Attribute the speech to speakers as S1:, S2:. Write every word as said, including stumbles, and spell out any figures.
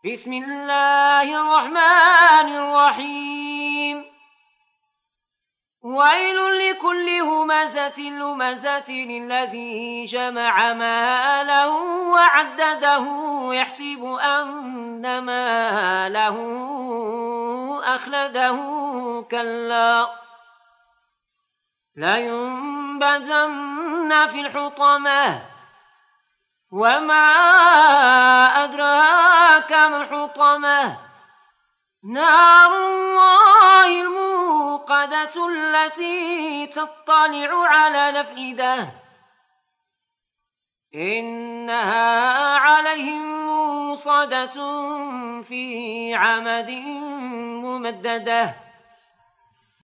S1: بسم الله الرحمن الرحيم. ويل لكل همزة لمزة الذي جمع ماله وعدده يحسب أن ماله أخلده كلا لينبذن في الحطمة وما أدراك ما الحطمة نار الله الموقدة التي تطلع على الأفئدة إنها عليهم موصدة في عمد ممددة.